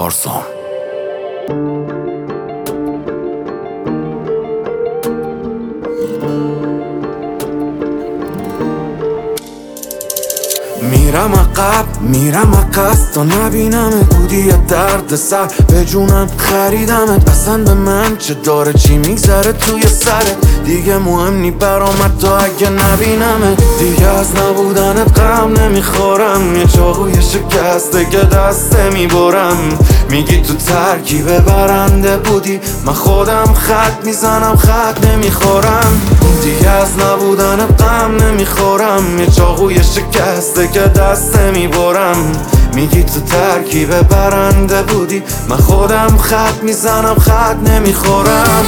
پارسام. میرم عقب میرم عکس تا نبینمت، بودی یه درد سر به جونم خریدمت. اصلا به من چه داره، چی میگذره توی سرت، دیگه مهم نی برام حتی اگه نبینمت. دیگه از نبودنت غم نمیخورم، یه چاقوی شکسته که دسته میبرم. میگی تو ترکیب برنده بودی، من خودم خط میزنم خط نمیخورم. دیگه از نبودنت غم نمیخورم، یه چاقوی شکسته که دسته میبرم. میگی تو ترکیب برنده بودی، من خودم خط میزنم خط نمیخورم.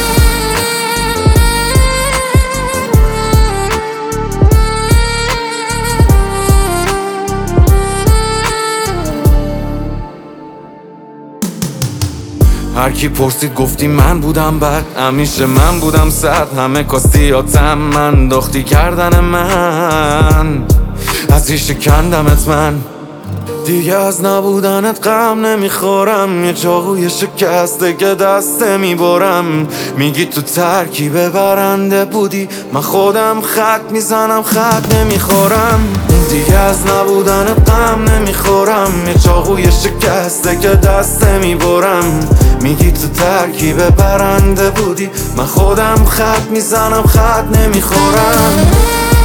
هر کی پرسید گفتی من بودم بد، همیشه من بودم صد. همه کاستیاتم من داختی کردن من، از ریشه کندمت من. دیگه از نبودنت غم نمیخورم، یه چاقوی شکسته که دسته میبرم. میگی تو ترکیب برنده بودی، من خودم خط میزنم خط نمیخورم. دیگه از نبودنت غم نمیخورم، یه چاقوی شکسته که دسته میبرم. میگی تو ترکیب برنده بودی، من خودم خط میزنم خط نمیخورم.